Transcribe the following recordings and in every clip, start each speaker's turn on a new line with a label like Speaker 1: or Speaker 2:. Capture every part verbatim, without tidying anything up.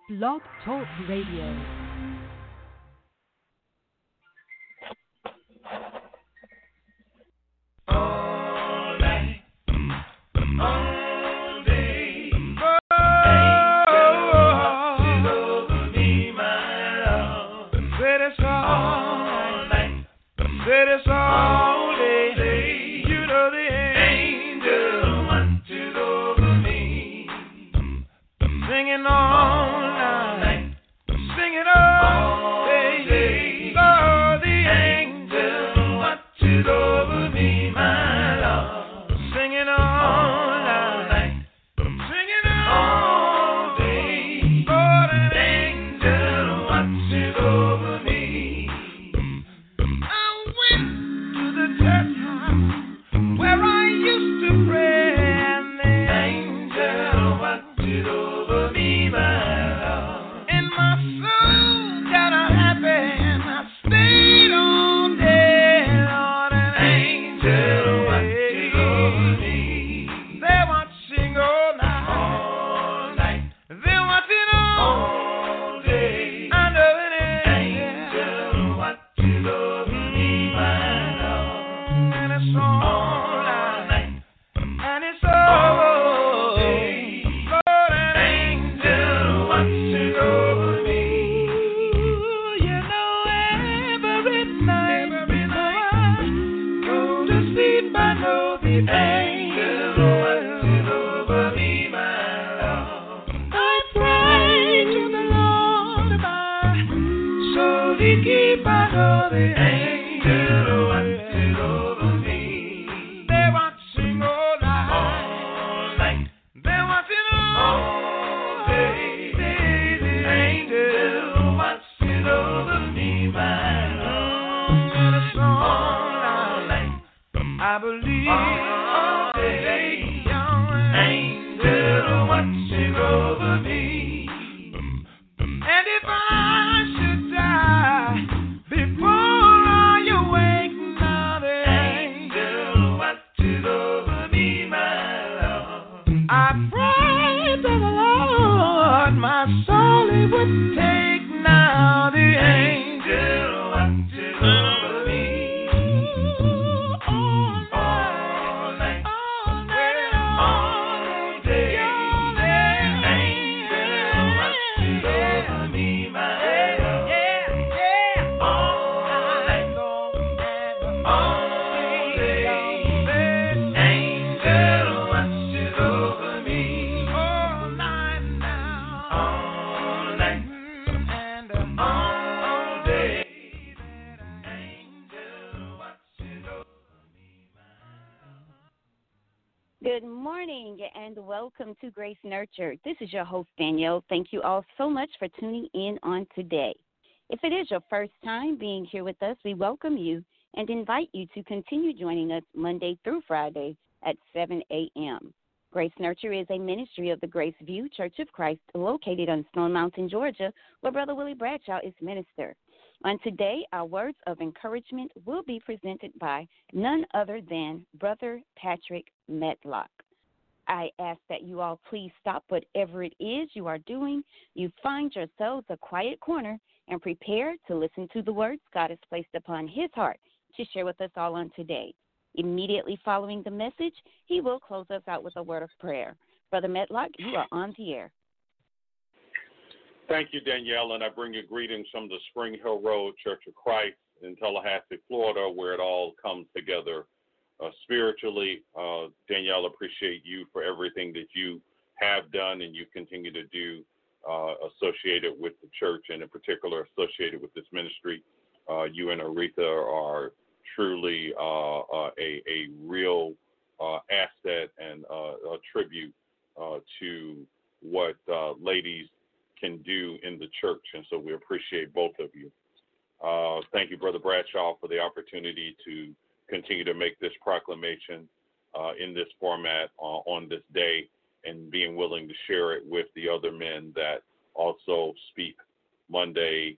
Speaker 1: Blog Talk Radio.
Speaker 2: Good morning and welcome to Grace Nurture. This is your host, Danielle. Thank you all so much for tuning in on today. If it is your first time being here with us, we welcome you and invite you to continue joining us Monday through Friday at seven a.m. Grace Nurture is a ministry of the Grace View Church of Christ located on Stone Mountain, Georgia, where Brother Willie Bradshaw is minister. On today, our words of encouragement will be presented by none other than Brother Patrick Medlock. I ask that you all please stop whatever it is you are doing. You find yourselves a quiet corner and prepare to listen to the words God has placed upon his heart to share with us all on today. Immediately following the message, he will close us out with a word of prayer. Brother Medlock, you are on the air.
Speaker 3: Thank you, Danielle, and I bring you greetings from the Spring Hill Road Church of Christ in Tallahassee, Florida, where it all comes together uh, spiritually. Uh, Danielle, appreciate you for everything that you have done and you continue to do uh, associated with the church and in particular associated with this ministry. Uh, you and Aretha are truly uh, uh, a, a real uh, asset and uh, a tribute uh, to what uh, ladies can do in the church, and so we appreciate both of you. Uh, thank you, Brother Bradshaw, for the opportunity to continue to make this proclamation uh, in this format uh, on this day and being willing to share it with the other men that also speak Monday,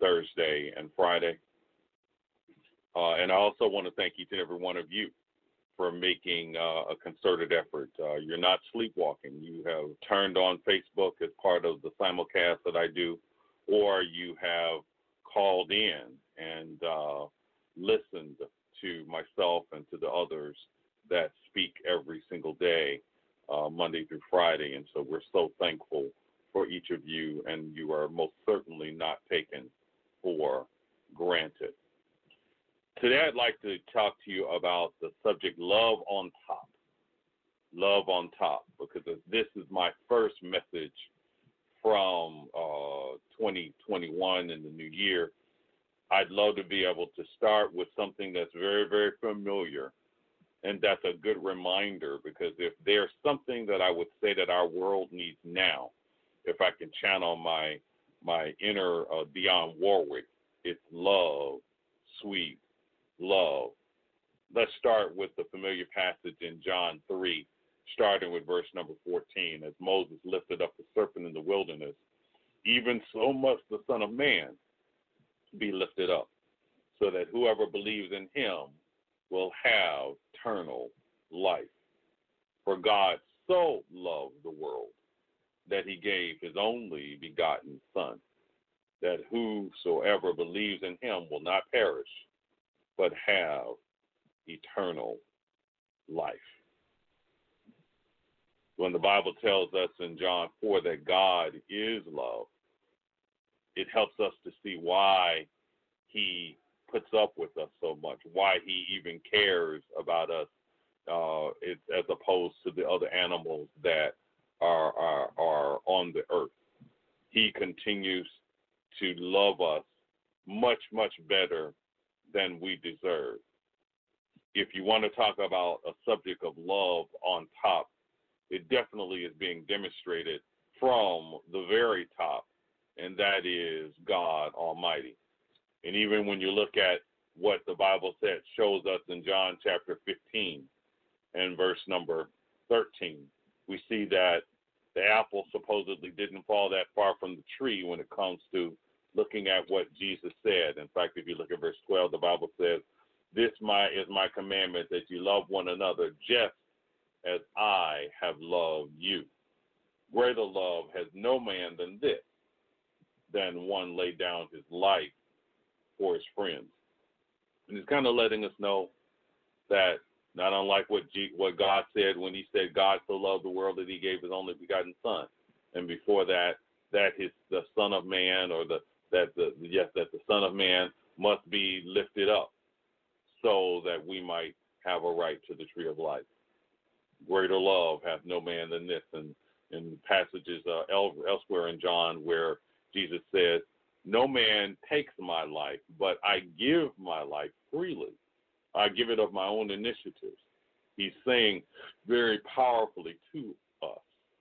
Speaker 3: Thursday, and Friday. Uh, and I also want to thank each and every one of you for making uh, a concerted effort. Uh, you're not sleepwalking. You have turned on Facebook as part of the simulcast that I do, or you have called in and uh, listened to myself and to the others that speak every single day, uh, Monday through Friday. And so we're so thankful for each of you, and you are most certainly not taken for granted. Today I'd like to talk to you about the subject love on top. Love on top, because this is my first message from uh, twenty twenty-one in the new year. I'd love to be able to start with something that's very, very familiar, and that's a good reminder, because if there's something that I would say that our world needs now, if I can channel my my inner uh, Dionne Warwick, it's love, sweet love. Let's start with the familiar passage in John three, starting with verse number fourteen. As Moses lifted up the serpent in the wilderness, even so must the Son of Man be lifted up, so that whoever believes in him will have eternal life. For God so loved the world that he gave his only begotten Son, that whosoever believes in him will not perish, but have eternal life. When the Bible tells us in John four that God is love, it helps us to see why he puts up with us so much, why he even cares about us, uh, it, as opposed to the other animals that are, are, are on the earth. He continues to love us much, much better than we deserve. If you want to talk about a subject of love on top, it definitely is being demonstrated from the very top, and that is God Almighty. And even when you look at what the Bible said, shows us in John chapter fifteen and verse number thirteen, we see that the apple supposedly didn't fall that far from the tree when it comes to looking at what Jesus said. In fact, if you look at verse twelve, the Bible says, this my is my commandment, that you love one another just as I have loved you. Greater love has no man than this, than one lay down his life for his friends. And he's kind of letting us know that, not unlike what G, what God said when he said God so loved the world that he gave his only begotten Son, and before that, that his the Son of Man, or the that the yes that the Son of Man must be lifted up, so that we might have a right to the tree of life. Greater love hath no man than this. And in passages uh, elsewhere in John, where Jesus said, no man takes my life, but I give my life freely. I give it of my own initiative. He's saying very powerfully to us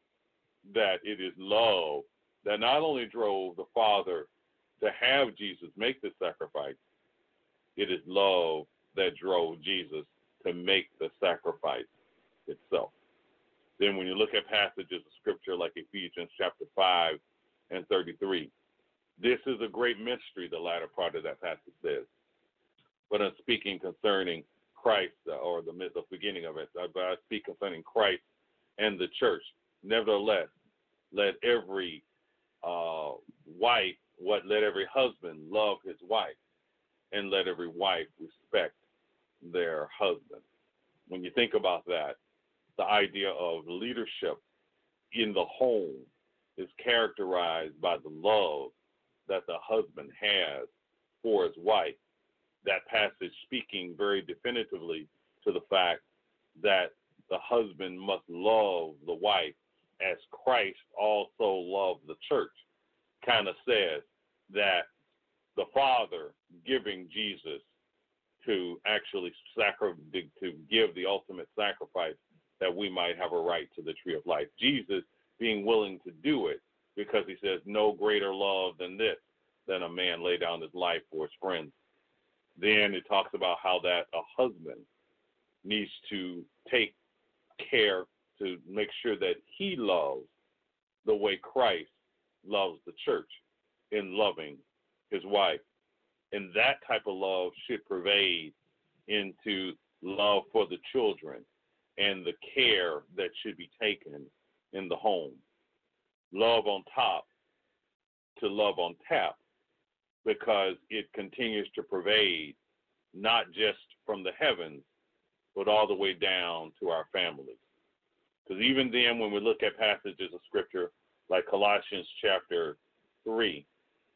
Speaker 3: that it is love that not only drove the Father to have Jesus make the sacrifice, it is love that drove Jesus to make the sacrifice itself. Then when you look at passages of Scripture like Ephesians chapter five and thirty-three, this is a great mystery, the latter part of that passage says. But I'm speaking concerning Christ, uh, or the, the beginning of it, but I speak concerning Christ and the church. Nevertheless, let every uh, wife, what let every husband love his wife, and let every wife respect their husband. When you think about that, the idea of leadership in the home is characterized by the love that the husband has for his wife. That passage speaking very definitively to the fact that the husband must love the wife as Christ also loved the church, kind of says that the Father giving Jesus to actually sacri- to give the ultimate sacrifice that we might have a right to the tree of life. Jesus being willing to do it because he says, no greater love than this, than a man lay down his life for his friends. Then it talks about how that a husband needs to take care to make sure that he loves the way Christ loves the church in loving his wife. And that type of love should pervade into love for the children, and the care that should be taken in the home. Love on top to love on tap, because it continues to pervade not just from the heavens, but all the way down to our families. Because even then, when we look at passages of Scripture like Colossians chapter three,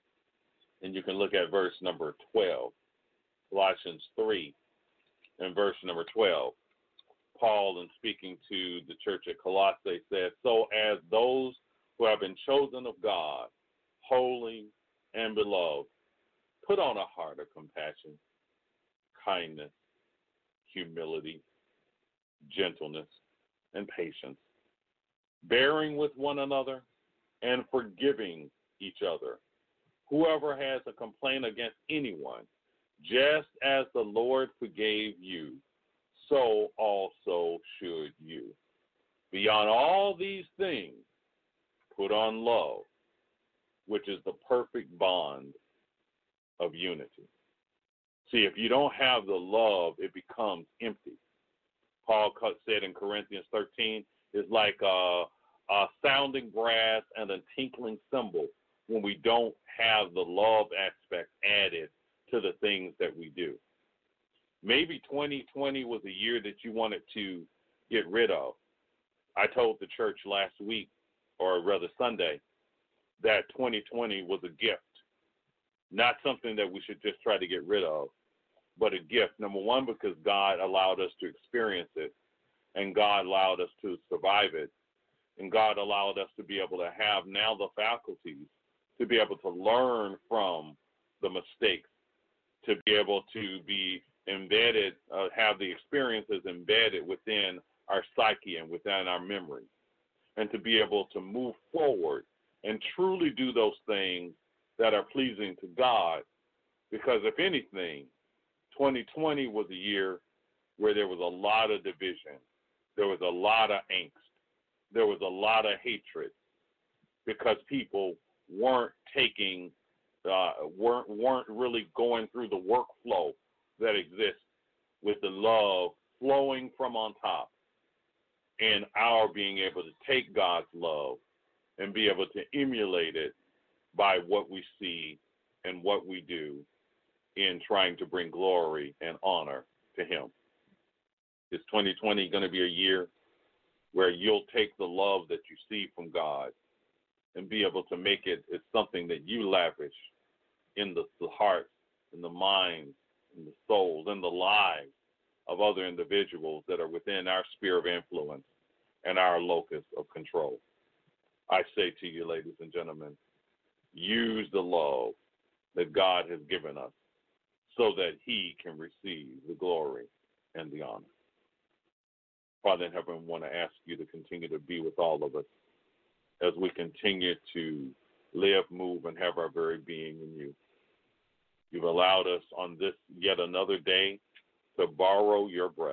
Speaker 3: and you can look at verse number twelve, Colossians three and verse number twelve, Paul, in speaking to the church at Colossae, said, "So as those who have been chosen of God, holy and beloved, put on a heart of compassion, kindness, humility, gentleness, and patience, bearing with one another and forgiving each other. Whoever has a complaint against anyone, just as the Lord forgave you, so also should you. Beyond all these things, put on love, which is the perfect bond of unity." See, if you don't have the love, it becomes empty. Paul said in Corinthians thirteen, it's like a, a sounding brass and a tinkling cymbal when we don't have the love aspect added to the things that we do. Maybe twenty twenty was a year that you wanted to get rid of. I told the church last week, or rather Sunday, that twenty twenty was a gift, not something that we should just try to get rid of, but a gift. Number one, because God allowed us to experience it, and God allowed us to survive it, and God allowed us to be able to have now the faculties to be able to learn from the mistakes, to be able to be embedded, uh, have the experiences embedded within our psyche and within our memory, and to be able to move forward and truly do those things that are pleasing to God. Because if anything, twenty twenty was a year where there was a lot of division, there was a lot of angst, there was a lot of hatred, because people weren't taking, uh, weren't weren't really going through the workflow that exists with the love flowing from on top, and our being able to take God's love and be able to emulate it by what we see and what we do in trying to bring glory and honor to Him. Is twenty twenty going to be a year where you'll take the love that you see from God and be able to make it as something that you lavish in the, the hearts and the minds and the souls and the lives of other individuals that are within our sphere of influence and our locus of control? I say to you, ladies and gentlemen, use the love that God has given us so that He can receive the glory and the honor. Father in heaven, I want to ask you to continue to be with all of us as we continue to live, move, and have our very being in you. You've allowed us on this yet another day to borrow your breath.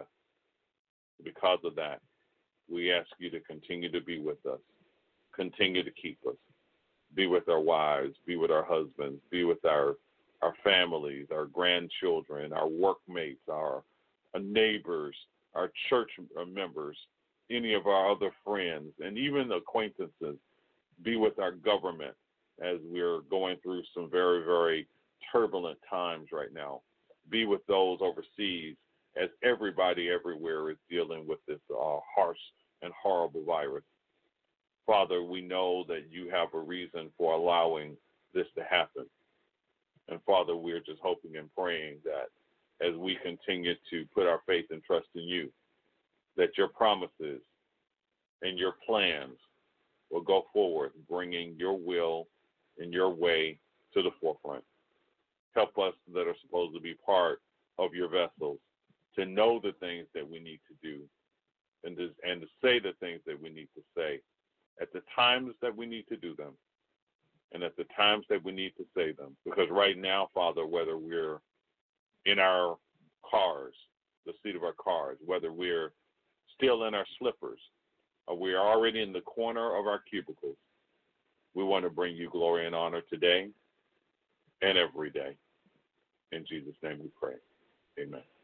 Speaker 3: Because of that, we ask you to continue to be with us, continue to keep us, be with our wives, be with our husbands, be with our our families, our grandchildren, our workmates, our, our neighbors, our church members, any of our other friends, and even acquaintances. Be with our government as we're going through some very, very turbulent times right now. Be with those overseas as everybody everywhere is dealing with this uh, harsh and horrible virus. Father, we know that you have a reason for allowing this to happen. And Father, we're just hoping and praying that as we continue to put our faith and trust in you, that your promises and your plans will go forward, bringing your will and your way to the forefront. Help us that are supposed to be part of your vessels to know the things that we need to do and to, and to say the things that we need to say at the times that we need to do them and at the times that we need to say them. Because right now, Father, whether we're in our cars, the seat of our cars, whether we're still in our slippers, or we're already in the corner of our cubicles, we want to bring you glory and honor today and every day. In Jesus' name we pray. Amen.